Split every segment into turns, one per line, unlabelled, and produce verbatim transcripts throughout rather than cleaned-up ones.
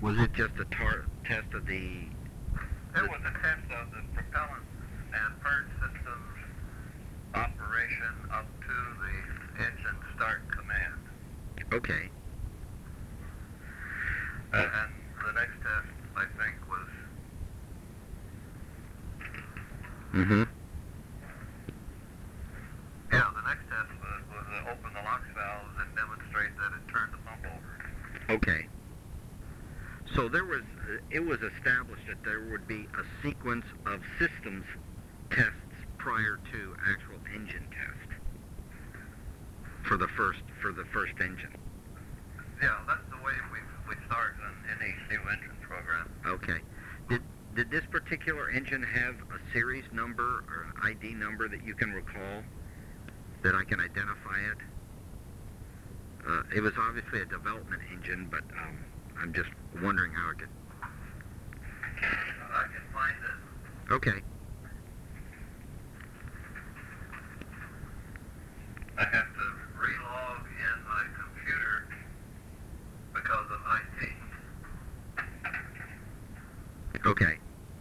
Was it just a tar- test of the...
It was a test of the propellant and purge systems operation up to the engine start command.
Okay.
Uh, and the next test, I think, was...
Mm-hmm.
Yeah, the next test was, was to open the LOX valves and demonstrate that it turned the pump over.
Okay. So there was, uh, it was established that there would be a sequence of systems tests prior to actual engine test for the first for the first engine.
Yeah, that's the way we we start on any new engine program.
Okay. Did did this particular engine have a series number or an I D number that you can recall that I can identify it? Uh, it was obviously a development engine, but um, I'm just wondering how it could...
I can find it.
Okay.
I have to relog in my computer because of I T.
Okay.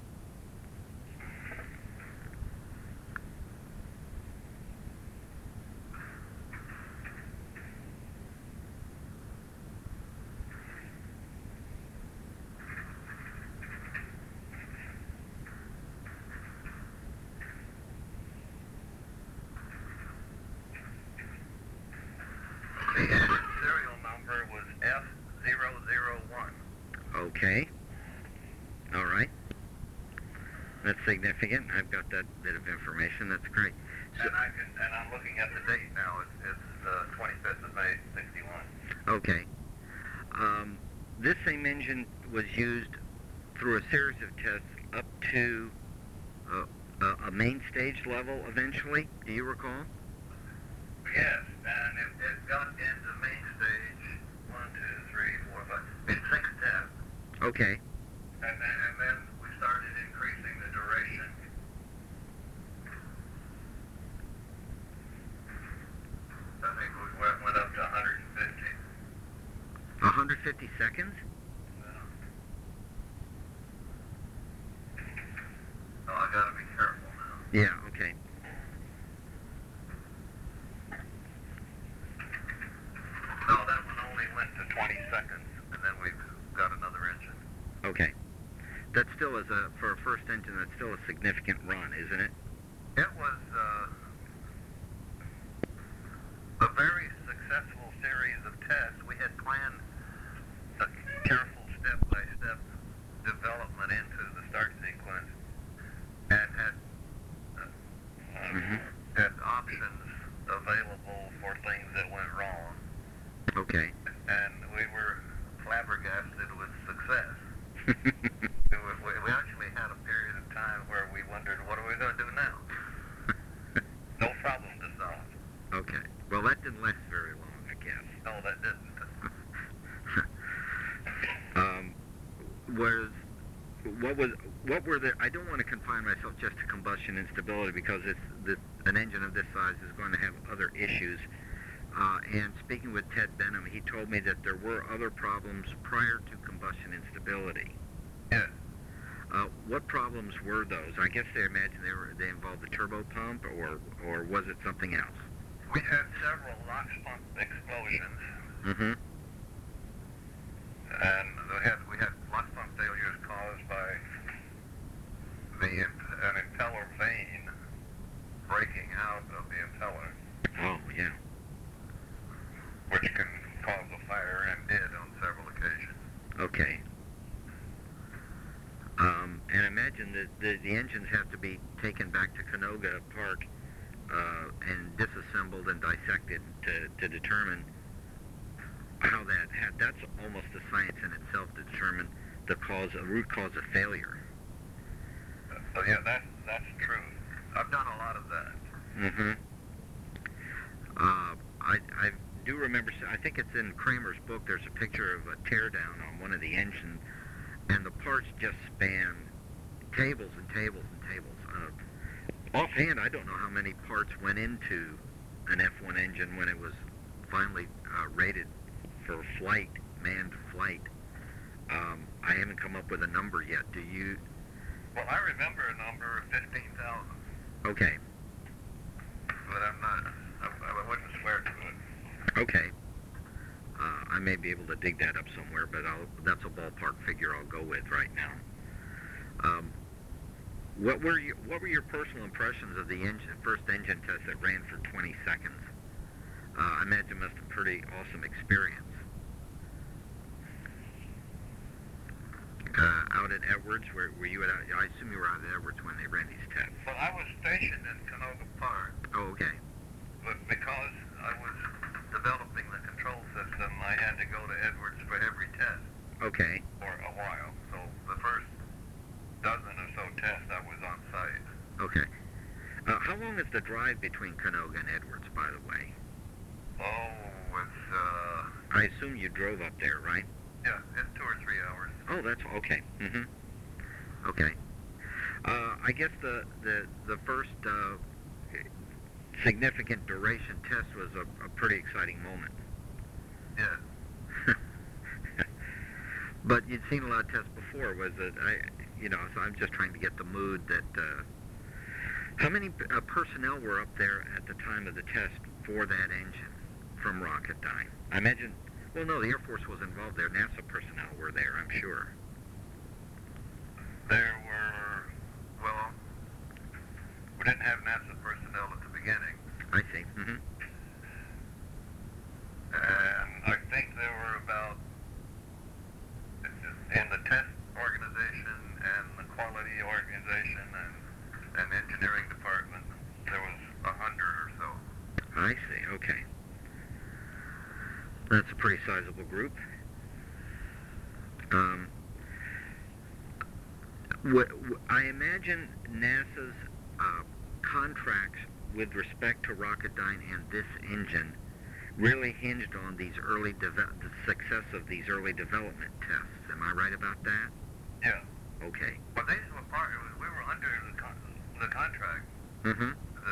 The engine serial number was F zero zero one.
Okay. All right. That's significant. I've got that bit of information. That's great. So,
And I can, and I'm looking at the date now. It's, it's the twenty-fifth of May, sixty-one.
okay. Um, this same engine was used through a series of tests up to uh, a, a main stage level eventually. Do you recall?
Yes, and it, it got into main stage one, two, three, four, five, in six tests.
Okay.
And then, and then we started increasing the duration. I think we went, went up to one hundred fifty.
one hundred fifty seconds?
Oh, I gotta be careful now.
Yeah, okay.
No, that one only went to twenty seconds, and then we've got another engine.
Okay. That still is a, for a first engine, that's still a significant run, isn't it?
It was uh, a very successful series of tests. We had planned a careful step-by-step development into the start sequence and had, uh, uh,
Mm-hmm.
had options available for things that went wrong.
Okay.
And we were flabbergasted with success. we, were, we, we actually had a period of time where we wondered, what are we going to do now? No problem to solve.
Okay. Well, that didn't last very long, I guess.
No, that didn't.
um, was what was what were the? I don't want to confine myself just to combustion instability because it's the, an engine of this size is going to have other issues. Uh, and speaking with Ted Benham, he told me that there were other problems prior to combustion instability.
Yes.
Uh, what problems were those? I guess they imagine they were they involved the turbo pump, or or was it something else?
We had several LOX pump explosions,
Mm-hmm.
and we had we had LOX pump failures caused by the an impeller vane breaking out of the impeller,
Oh, yeah.
which can cause a fire and did on several occasions.
Okay. Um, and imagine that the, the engines have to be taken back to Canoga Park uh, and disassembled and dissected to, to determine how that had. That's almost a science in itself to determine the cause, a root cause of failure.
Uh, so yeah, that's that's true. I've done a lot of that.
Mm-hmm. Uh, I, I do remember, I think it's in Kramer's book, there's a picture of a teardown on one of the engines, and the parts just span tables and tables and tables. Uh, offhand, I don't know how many parts went into an F one engine when it was finally uh, rated for flight, manned flight. Um, I haven't come up with a number yet. Do you?
Well, I remember a number of fifteen thousand,
Okay.
but I'm not, I, I wouldn't swear to it.
Okay. Uh, I may be able to dig that up somewhere, but I'll, that's a ballpark figure I'll go with right now. Um, what were you, what were your personal impressions of the engine, first engine test that ran for twenty seconds? Uh, I imagine it must have been a pretty awesome experience. Uh, out at Edwards, where were you at? I assume you were out at Edwards when they ran these tests.
Well, I was stationed in Canoga Park,
Oh, okay.
but because I was developing the control system, I had to go to Edwards for every test
Okay.
for a while. So the first dozen or so tests, I was on site.
Okay. Uh, how long is the drive between Canoga and Edwards, by the way?
Oh, it's, uh,
I assume you drove up there, right?
yeah, it's two or three hours.
Oh, that's okay. Mm-hmm. Okay. Uh, I guess the the the first uh, significant duration test was a, a pretty exciting moment.
Yeah.
But you'd seen a lot of tests before. Was it? I, you know, so I'm just trying to get the mood that. Uh, how many uh, personnel were up there at the time of the test for that engine from Rocketdyne? I imagine. Well, no, the Air Force was involved there. NASA personnel were there, I'm sure.
There were, well, we didn't have NASA personnel at the beginning.
I see. Mm-hmm.
And I think there were about, in the test organization and the quality organization and, and engineering department, there was a hundred or so.
I see. Okay. That's a pretty sizable group. Um, what, what, I imagine NASA's uh, contracts with respect to Rocketdyne and this engine really hinged on these early deve- the success of these early development tests. Am I right about that?
Yeah.
Okay.
But they were part, we were under the, con- the contract.
Mm-hmm.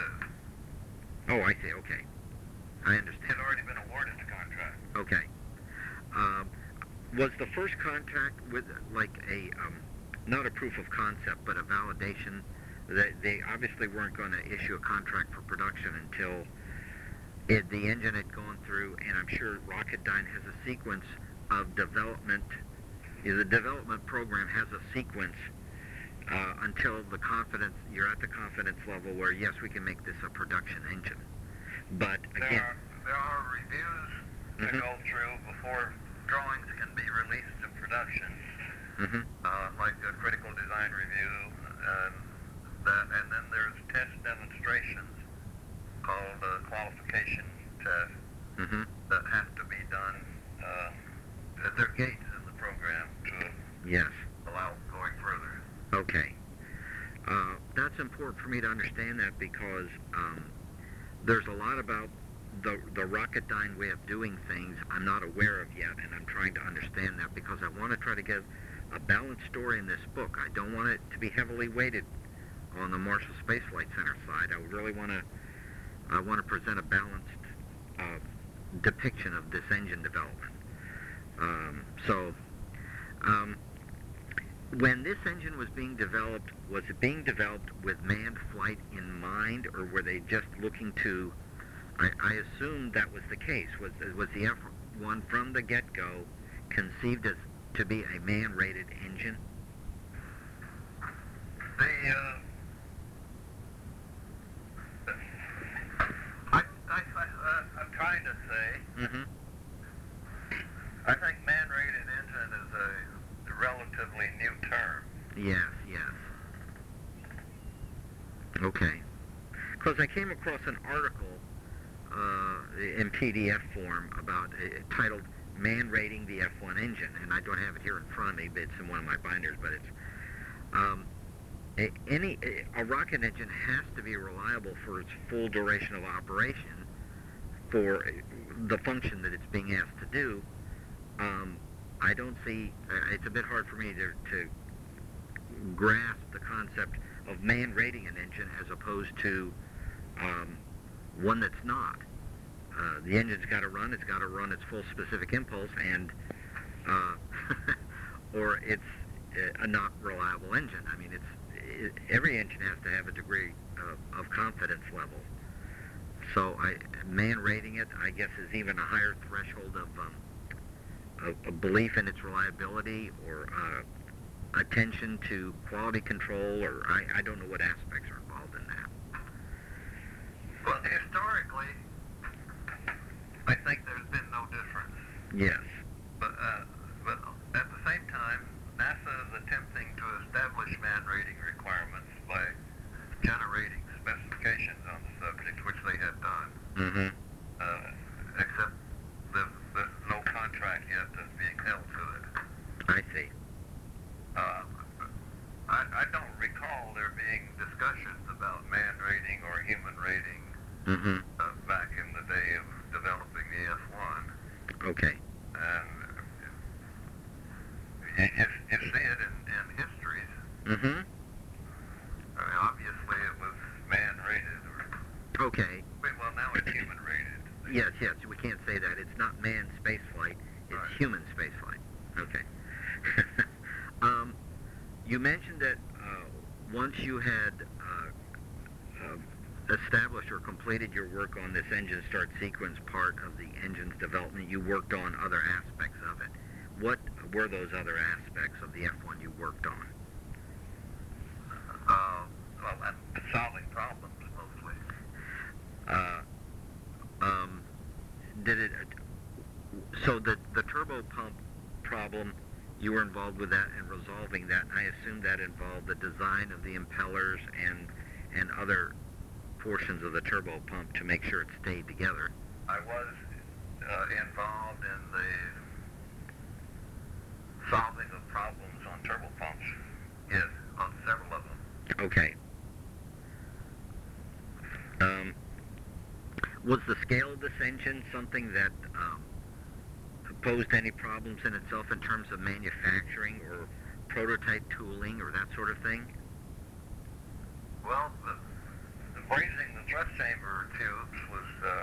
The,
Oh, I see. Okay. I
it
understand.
had already been awarded the contract.
Okay. Um, was the first contact with like a um, not a proof of concept, but a validation that they obviously weren't going to issue a contract for production until it, the engine had gone through, and I'm sure Rocketdyne has a sequence of development. The development program has a sequence uh, until the confidence you're at the confidence level where yes, we can make this a production engine. But again,
There are, there are reviews to
Mhm.
go through before drawings can be released to production,
hmm
uh, like a critical design review, and that, and then there's test demonstrations called a qualification test
hmm
that have to be done. Uh, there are gates in the program to
yes.
allow going further.
Okay. Uh, that's important for me to understand that because um, there's a lot about the the Rocketdyne way of doing things I'm not aware of yet, and I'm trying to understand that because I want to try to give a balanced story in this book. I don't want it to be heavily weighted on the Marshall Space Flight Center side. I really want to I want to present a balanced uh, depiction of this engine development. Um, so. Um, When this engine was being developed, was it being developed with manned flight in mind, or were they just looking to, I, I assume that was the case, was, was the F one from the get-go conceived as to be a man-rated engine?
The, uh, I, I, I, uh, I'm trying to say,
Mm-hmm.
I think man-rated engine is a relatively new term.
Yes, yes. Okay. Because I came across an article uh, in P D F form about uh, titled "Man Rating the F one Engine," and I don't have it here in front of me, but it's in one of my binders. But it's um, a, any a rocket engine has to be reliable for its full duration of operation for the function that it's being asked to do. Um, I don't see, uh, it's a bit hard for me to, to grasp the concept of man rating an engine as opposed to um, one that's not. Uh, the engine's got to run, it's got to run its full specific impulse, and uh, or it's uh, a not reliable engine. I mean, it's it, every engine has to have a degree of, of confidence level. So I, man rating it, I guess, is even a higher threshold of, um, of, of belief in its reliability, or uh, attention to quality control, or I, I don't know what aspects are involved in that.
Well, historically, I think there's been no difference.
Yes.
But, uh, but at the same time, NASA is attempting to establish man rating requirements by generating specifications on the subject, which they have done.
Mm-hmm.
Uh, except there's, there's no contract yet that's being held to it.
I see.
Uh, I, I don't recall there being discussions about man rating or human rating
Mm-hmm.
uh, back in the day of developing the F one.
Okay.
And you, you, you see it in, in histories.
Mm-hmm.
I mean, obviously it was man rated. Or,
Okay.
well, now it's human rated.
Yes, yes, we can't say that. It's not manned spaceflight, it's
Right.
human spaceflight. Okay. um, you mentioned that uh, once you had uh, uh, established or completed your work on this engine start sequence part of the engine's development, you worked on other aspects of it. What were those other aspects of the F one you worked on?
Uh, well, that's solving problems mostly.
Uh, um, did it? So the the turbo pump problem, you were involved with that and resolving that. I assume that involved the design of the impellers and and other portions of the turbo pump to make sure it stayed together.
I was uh, involved in the solving of problems on turbo pumps. Yes, on several of them.
Okay. Um, was the scale of this engine something that um, posed any problems in itself in terms of manufacturing or prototype tooling or that sort of thing?
Well, the, the brazing the thrust chamber tubes was uh,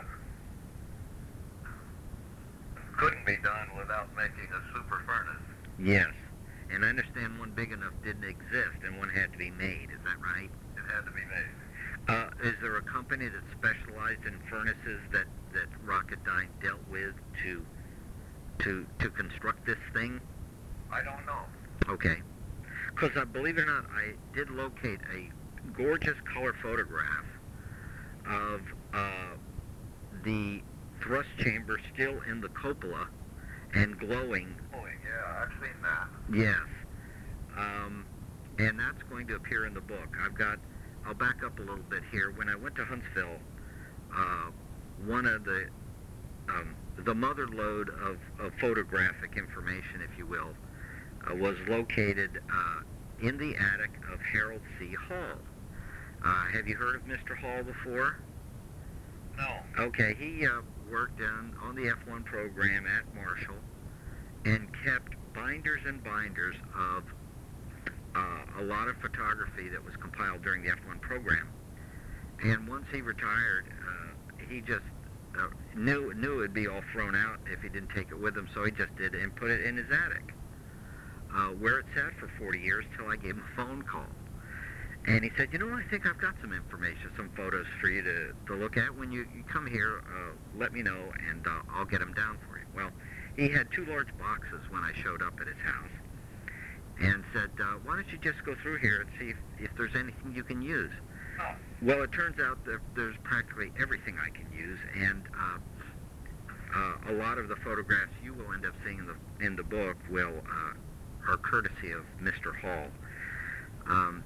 couldn't be done without making a super furnace.
Yes. And I understand one big enough didn't exist and one had to be made. Is that right?
It had to be made.
Uh, is there a company that specialized in furnaces that, that Rocketdyne dealt with to to to construct this thing?
I don't know.
Okay. Because uh, believe it or not, I did locate a gorgeous color photograph of uh, the thrust chamber still in the cupola and glowing.
Oh, yeah, I've seen that.
Yes. Um, and that's going to appear in the book. I've got, I'll back up a little bit here. When I went to Huntsville, uh, one of the, um, the mother lode of, of photographic information, if you will, uh, was located uh, in the attic of Harold C. Hall. Uh, have you heard of Mister Hall before?
No.
Okay, he uh, worked on, on the F one program at Marshall and kept binders and binders of uh, a lot of photography that was compiled during the F one program. And once he retired, uh, he just uh, knew knew it would be all thrown out if he didn't take it with him, so he just did it and put it in his attic, uh, where it sat for forty years till I gave him a phone call. And he said, you know, I think I've got some information, some photos for you to, to look at. When you, you come here, uh, let me know, and uh, I'll get them down for you. Well, he had two large boxes when I showed up at his house and said, uh, why don't you just go through here and see if, if there's anything you can use.
Oh.
Well, it turns out that there's practically everything I can use, and uh, uh, a lot of the photographs you will end up seeing in the, in the book will uh, are courtesy of Mister Hall. Um,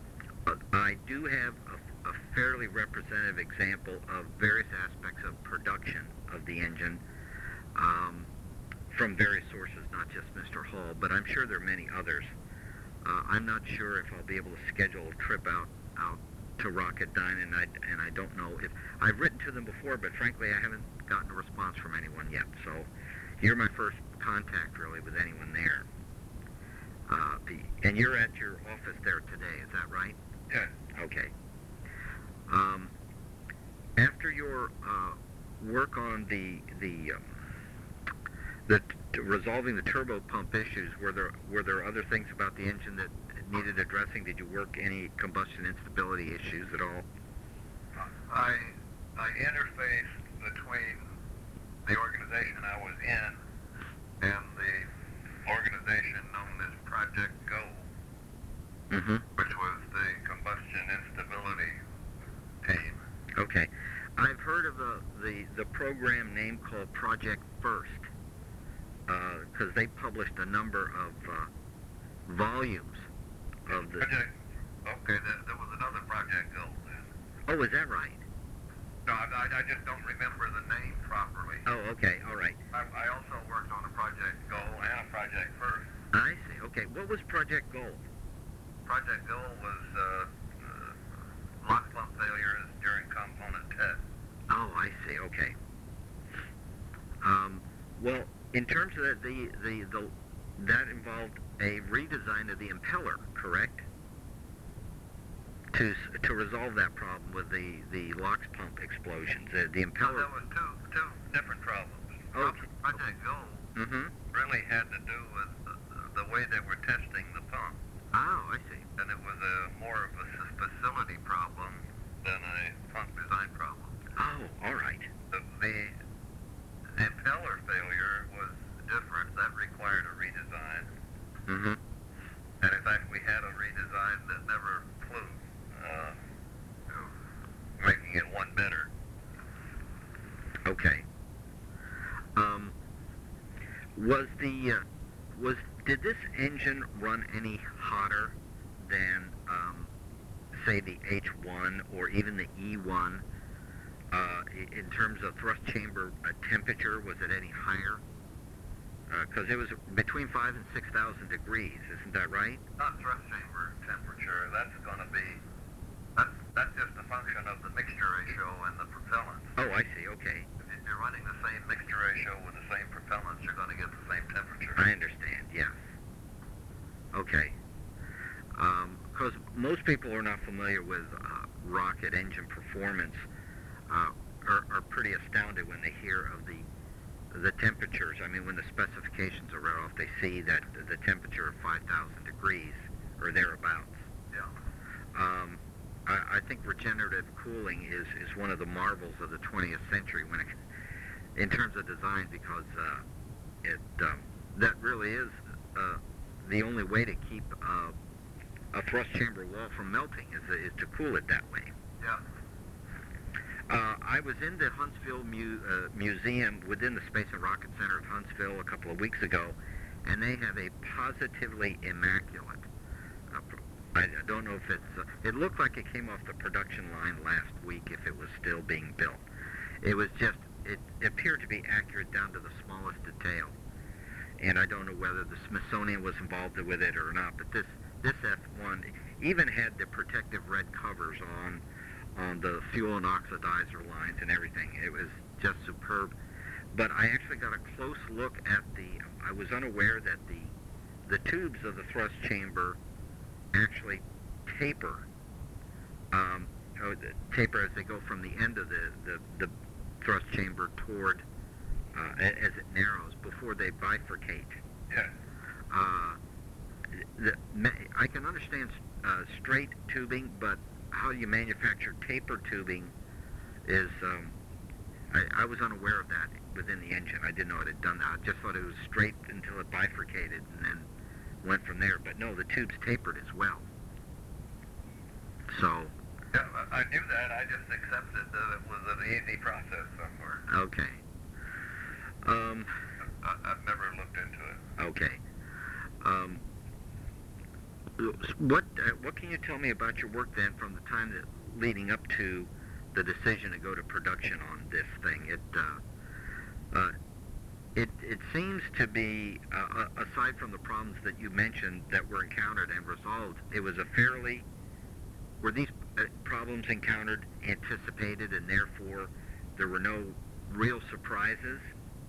I do have a, a fairly representative example of various aspects of production of the engine um, from various sources, not just Mister Hall, but I'm sure there are many others. Uh, I'm not sure if I'll be able to schedule a trip out, out to Rocketdyne, and I, and I don't know if... I've written to them before, but frankly I haven't gotten a response from anyone yet, so you're my first contact, really, with anyone there. Uh, and you're at your office there today, is that right?
Yeah.
Okay. Um, after your uh, work on the the um, the t- resolving the turbo pump issues, were there were there other things about the engine that needed addressing? Did you work any combustion instability issues at all?
I I interfaced between the organization I was in and the organization known as Project Goal,
Mm-hmm.
which was the combustion instability team.
Okay. I've heard of the, the, the program name called Project First, because they published a number of uh, volumes of the...
Project, okay, there, there was another Project Goal then.
Oh, is that right?
No, I, I just don't remember the name properly.
Oh, okay, all right.
I, I also worked on a Project Goal and a Project First.
I see. Okay, what was Project Gold?
Project Goal was uh, uh, lock pump failures during component test.
Oh, I see. Okay. Um, well, in terms of that, the, the, the, that involved a redesign of the impeller, correct? To s- to resolve that problem with the, the LOX pump explosions. Uh, the
Well,
impeller...
there was two two different problems.
Okay.
Project Goal
Mm-hmm.
really had to do with the, the way they were testing the pump,
Oh, I see.
and it was a more of a s- facility problem than a pump design problem.
Oh, all right.
The, the impeller failure was different. That required a redesign.
Mm-hmm.
And in fact, we had a redesign that never flew, uh, making it one better.
Okay. Um, was the uh, was did this engine run any hotter than um, say the H one or even the E one uh, i- in terms of thrust chamber uh, temperature? Was it any higher? Because it was between five and six thousand degrees, isn't that right?
Not thrust chamber temperature. That's going to be that's that's just a function of the mixture ratio and the propellant.
Oh, I see. Okay,
If you're running the same mixture ratio with the same propellants, you're going to get the same temperature.
I understand. Yes. Okay. Because most people who are not familiar with uh, rocket engine performance uh, are, are pretty astounded when they hear of the the temperatures. I mean, when the specifications are read off, they see that the temperature of five thousand degrees or thereabouts.
Yeah.
Um, I, I think regenerative cooling is, is one of the marvels of the twentieth century when it, in terms of design, because uh, it um, that really is uh, the only way to keep uh, a thrust chamber wall from melting is, is to cool it that way.
Yeah.
Uh, I was in the Huntsville Mu- uh, Museum within the Space and Rocket Center of Huntsville a couple of weeks ago, and they have a positively immaculate. Uh, pr- I, I don't know if it's. Uh, it looked like it came off the production line last week if it was still being built. It was just. It appeared to be accurate down to the smallest detail, and I don't know whether the Smithsonian was involved with it or not. But this this F one even had the protective red covers on. on the fuel and oxidizer lines and everything. It was just superb. But I actually got a close look at the, I was unaware that the the tubes of the thrust chamber actually taper, um, oh, the- taper as they go from the end of the, the, the thrust chamber toward, uh, a- as it narrows, before they bifurcate.
Yeah.
Uh, the, ma- I can understand uh, straight tubing, but how you manufacture taper tubing is, um, I, I was unaware of that within the engine. I didn't know it had done that. I just thought it was straight until it bifurcated and then went from there. But no, the tubes tapered as well. So,
Yeah, I I knew that. I just accepted that it was an easy process somewhere.
okay. Um,
I, I've never looked into it.
okay. Um, what uh, what can you tell me about your work then from the time that leading up to the decision to go to production on this thing? It uh, uh, it it seems to be uh, uh, aside from the problems that you mentioned that were encountered and resolved, it was a fairly were these uh, problems encountered anticipated and therefore there were no real surprises?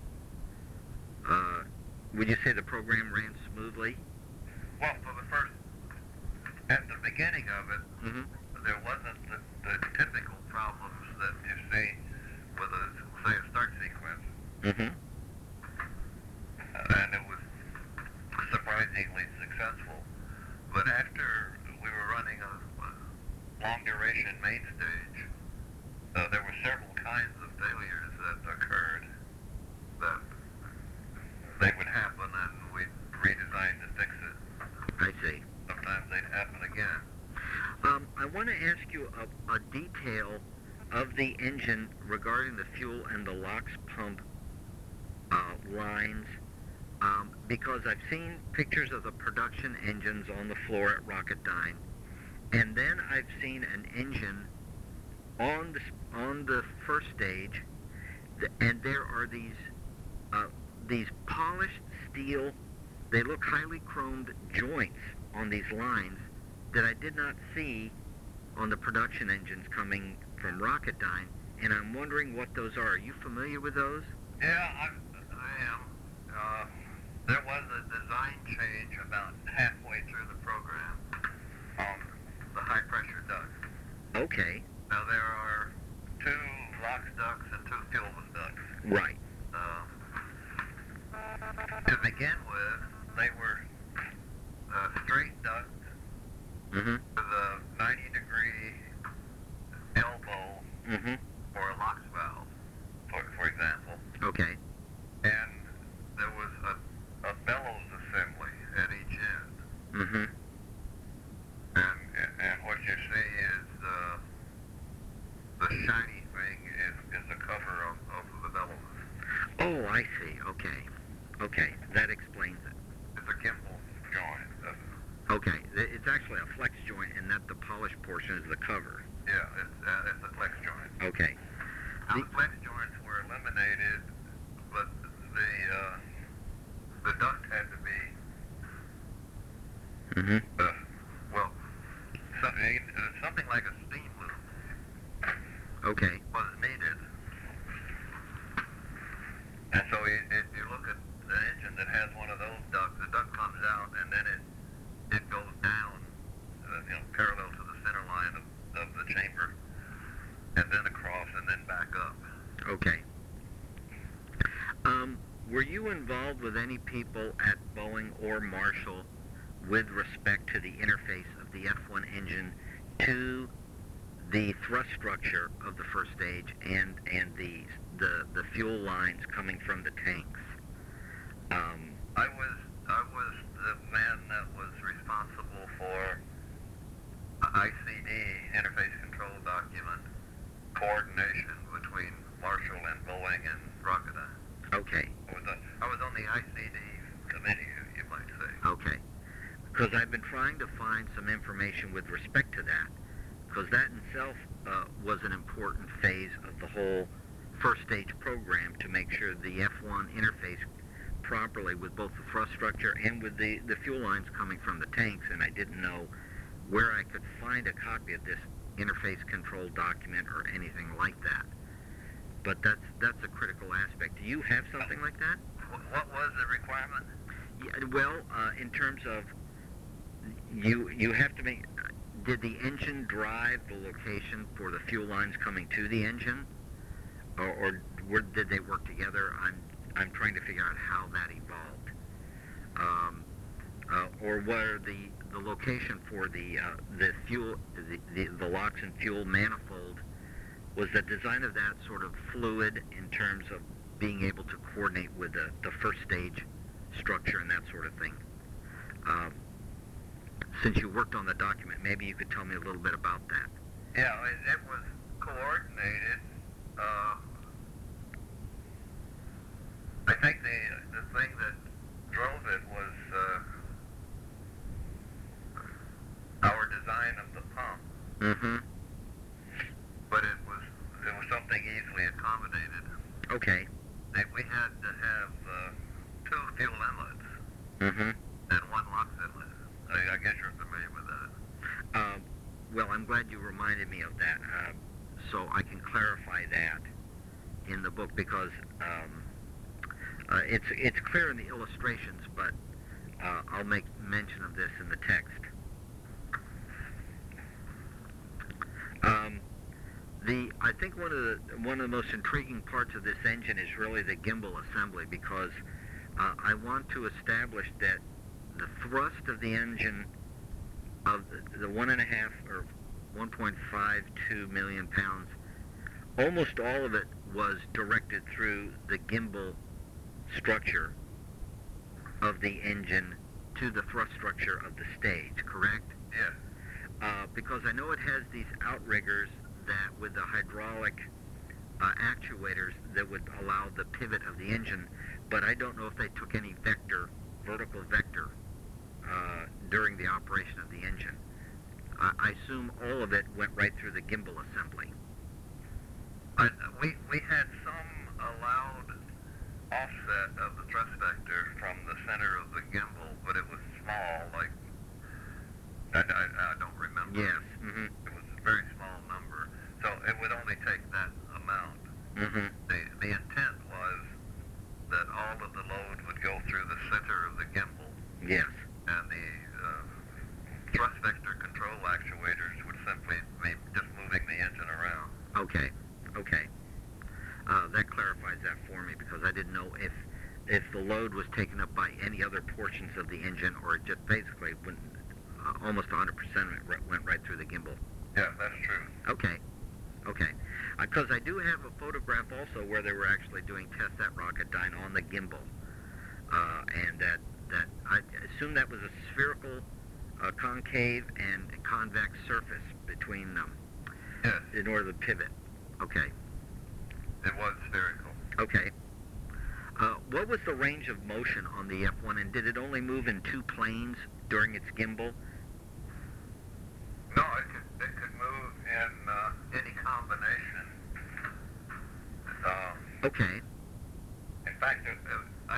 Uh, would you say the program ran smoothly?
Well, for the first, at the beginning of it,
Mm-hmm.
there wasn't the, the typical problems that you see with a, say, a start sequence.
Mm-hmm.
but after we were running a, a long duration main stage, uh, there were several kinds of failures that occurred that they would happen and we'd redesign to fix it.
I see.
Sometimes they'd happen again.
Um, I want to ask you a, a detail of the engine regarding the fuel and the LOX pump uh, lines, um, because I've seen pictures of the production engines on the floor at Rocketdyne, and then I've seen an engine on the on the first stage, and there are these uh, these polished steel, they look highly chromed joints on these lines that I did not see on the production engines coming from Rocketdyne, and I'm wondering what those are. Are you familiar with those?
Yeah, I, I am. Uh, there was a design change about halfway through the program on the high pressure ducts.
Okay.
Now there are two LOX ducts and two fuelman ducts.
Right.
Um, to begin with, they were uh, straight ducts
Mm-hmm.
with a ninety degree elbow
Mm-hmm.
for a LOX valve, for, for example.
Okay.
And there was a, a bellows assembly at each end.
Mm-hmm.
And, and what you see is uh, the shiny thing is, is the cover of, of the bellows.
Oh, I see. Okay. Okay. That explains it.
It's a gimbal joint. That's,
Okay. Th- It's actually a flex joint, and that the polished portion is the cover.
yeah, it's, uh, it's a flex joint.
Okay.
Now,
The-
the flex joints were eliminated, but the uh, the duct had to be,
Mm-hmm.
uh, well, something, uh, something like a steam loop
Okay.
was needed. And so you, if you look at an engine that has one of those ducts, the duct comes out and then it it goes down, uh, you know, parallel to the center line of, of the chamber, and then across and then back up.
Okay. Um, were you involved with any people at Boeing or Marshall with respect to the interface of the F one engine to the thrust structure of the first stage and and the the, the fuel lines coming from the tanks? Um,
I was I was the man that was responsible for I C D, interface control document, coordination between Marshall and Boeing and Rocketdyne.
okay.
I was, a, I was on the I C D committee, you might say.
Okay. Because I've been trying to find some information with respect to that, because that in itself uh, was an important phase of the whole first stage program to make sure the F one interfaced properly with both the thrust structure and with the, the fuel lines coming from the tanks, and I didn't know where I could find a copy of this interface control document or anything like that. But that's that's a critical aspect. Do you have something like that?
Wh- What was the requirement?
Yeah, well, uh, in terms of you, you have to make. Did the engine drive the location for the fuel lines coming to the engine, or, or were, did they work together? I'm I'm trying to figure out how that evolved. Um, uh, or where the the location for the uh, the fuel the, the the LOX and fuel manifold, was the design of that sort of fluid in terms of being able to coordinate with the, the first stage structure and that sort of thing? Um, since you worked on the document, maybe you could tell me a little bit about that.
Yeah, it, it was coordinated. Uh, I think the the thing that drove it was uh, our design of the pump,
Mm-hmm.
but it was it was something easily accommodated.
Okay.
That we had to have uh, two fuel inlets
Mm-hmm.
and one LOX inlet. I, I guess you're familiar with that.
Um, well, I'm glad you reminded me of that, uh, so I can clarify that in the book, because um, uh, it's it's clear in the illustrations, but uh, I'll make mention of this in the text. Um, the I think one of the one of the most intriguing parts of this engine is really the gimbal assembly, because uh, I want to establish that the thrust of the engine of the, the one and a half or one point five two million pounds, almost all of it was directed through the gimbal structure of the engine to the thrust structure of the stage, correct?
Yes.
Uh, because I know it has these outriggers that with the hydraulic uh, actuators that would allow the pivot of the engine, but I don't know if they took any vector, vertical vector, uh, during the operation of the engine. Uh, I assume all of it went right through the gimbal assembly.
I, we, we had some allowed offset of the thrust vector from the center of the gimbal, but it was small, like, I, I, I don't remember.
Yes. Mm-hmm.
It was a very small number, so it would only take that amount.
Mm-hmm.
The, the intent was that all of the load would go through the center of the gimbal,
Yes.
and the uh, thrust vector control actuators would simply be just moving the engine around.
Okay. Okay. Uh, that clarifies that for me because I didn't know if if the load was taken up by any other portions of the engine or it just basically went, uh, almost one hundred percent of it went right through the gimbal.
Yeah, that's true.
Okay. Okay. Because I do have a photograph also where they were actually doing tests at Rocketdyne on the gimbal. Uh, and that, that I assume that was a spherical, uh, concave, and convex surface between them
Yes,
in order to pivot. Okay.
it was spherical.
Okay. Uh, what was the range of motion on the F one, and did it only move in two planes during its gimbal?
No, it could, it could move in uh, any combination. Um,
Okay.
in fact, it, it, I,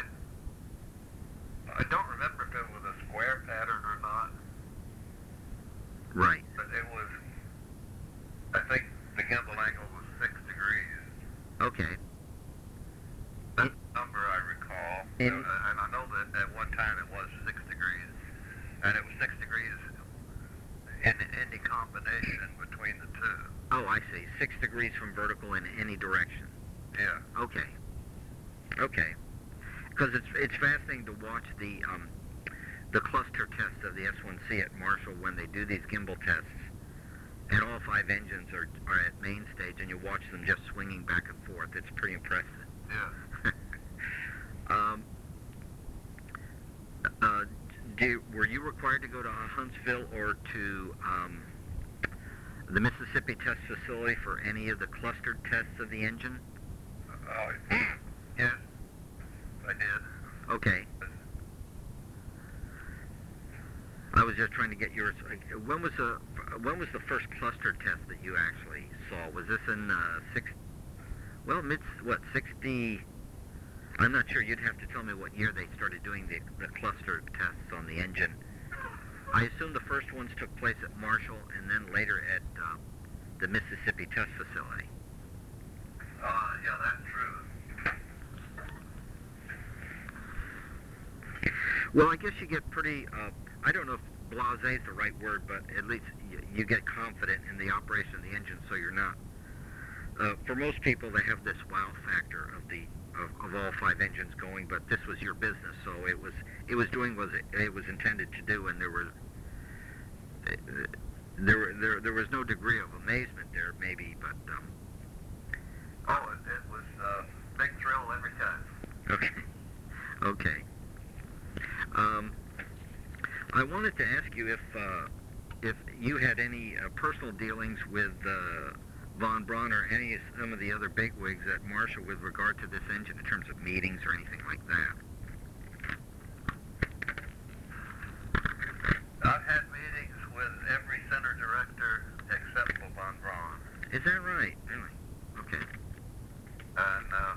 I don't remember if it was a square pattern or not,
Right.
but it was, I think the gimbal angle was six degrees.
Okay.
That's the number I recall.
In-
Uh, and I know that at one time it was six degrees. And it was six degrees in any combination between the two.
Oh, I see. Six degrees from vertical in any direction.
Yeah.
Okay. Okay. Because it's it's fascinating to watch the um, the cluster test of the S one C at Marshall when they do these gimbal tests, and all five engines are are at main stage, and you watch them just swinging back and forth. It's pretty impressive.
Yeah.
um, uh, do, were you required to go to Huntsville or to um, the Mississippi test facility for any of the clustered tests of the engine?
Uh, yes, I did.
Okay. I was just trying to get yours. When was the when was the first cluster test that you actually saw? Was this in uh, six? Well, mid what sixty? I'm not sure. You'd have to tell me what year they started doing the the cluster tests on the engine. I assume the first ones took place at Marshall, and then later at uh, the Mississippi test facility.
Uh, yeah, that's true.
Well, I guess you get pretty, uh, I don't know if blasé is the right word, but at least you, you get confident in the operation of the engine, so you're not. Uh, for most people, they have this wow factor of the of, of all five engines going, but this was your business, so it was it was doing what it, it was intended to do, and there was uh, there were there there was no degree of amazement there, maybe, but um,
Oh, it, it was a big thrill every time.
okay, okay. Um, I wanted to ask you if uh, if you had any uh, personal dealings with uh, Von Braun or any some of the other bigwigs at Marshall with regard to this engine in terms of meetings or anything like that.
I've had meetings with every center director except for Von Braun.
Is that right? Really? Okay.
And uh,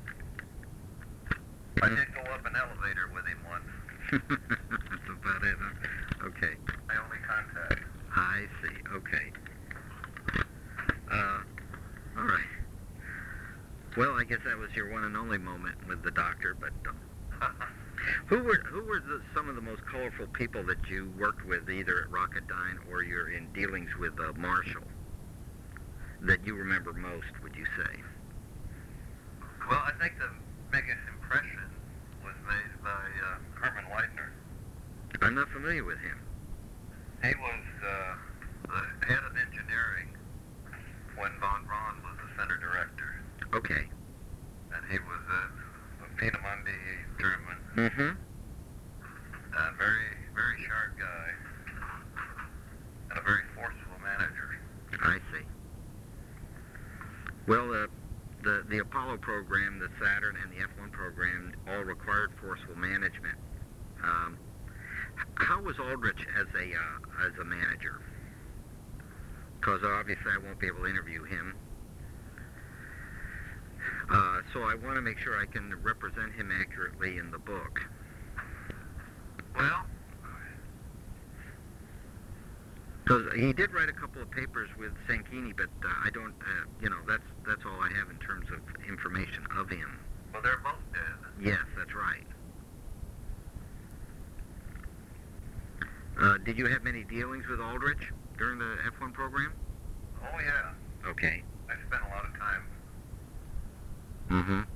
I did go up an elevator with him once.
That's about it, huh? Okay.
My only contact.
I see. Okay. Uh, all right. Well, I guess that was your one and only moment with the doctor, but um, who were who were the, some of the most colorful people that you worked with, either at Rocketdyne or you're in dealings with uh, Marshall, that you remember most, would you say?
Well, I think the biggest impression was made by uh, Herman Leitner.
I'm not familiar with him.
He was uh, the head of engineering when von Braun was the center director.
Okay.
And he was a Peenemünde German.
Mm-hmm.
A very, very sharp guy. And a very forceful manager.
I see. Well, uh, the the Apollo program, the Saturn, and the F one program all required forceful management. Um, how was Aldrich as a uh, as a manager? Because obviously I won't be able to interview him. Uh, so I want to make sure I can represent him accurately in the book.
Well,
Because he did write a couple of papers with Sanchini, but uh, I don't, uh, you know, that's that's all I have in terms of information of him.
well, they're both dead.
Yes, that's right. Uh, did you have many dealings with Aldrich during the F one program?
Oh, yeah.
Okay.
I spent a lot of time
Mm-hmm.